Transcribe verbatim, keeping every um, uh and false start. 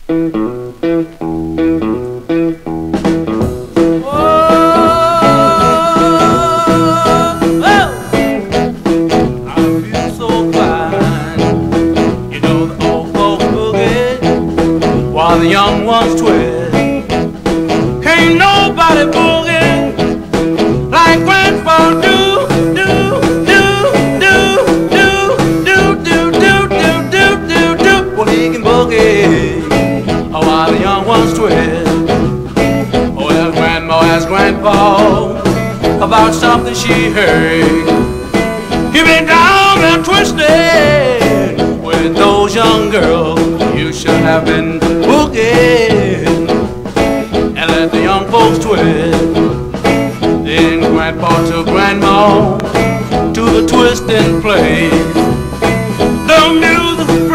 While the young ones twist, can't nobody boogie like Grandpa do, do, do, do, do, do, do, do, do, do, do, do. Well, he can boogie while the young ones twist. Oh, ask Grandma, ask Grandpa about something she heard. He been down there twisting with those young girls. You should have been boogie and let the young folks twist. Then Grandpa took Grandma to the twisting place. The music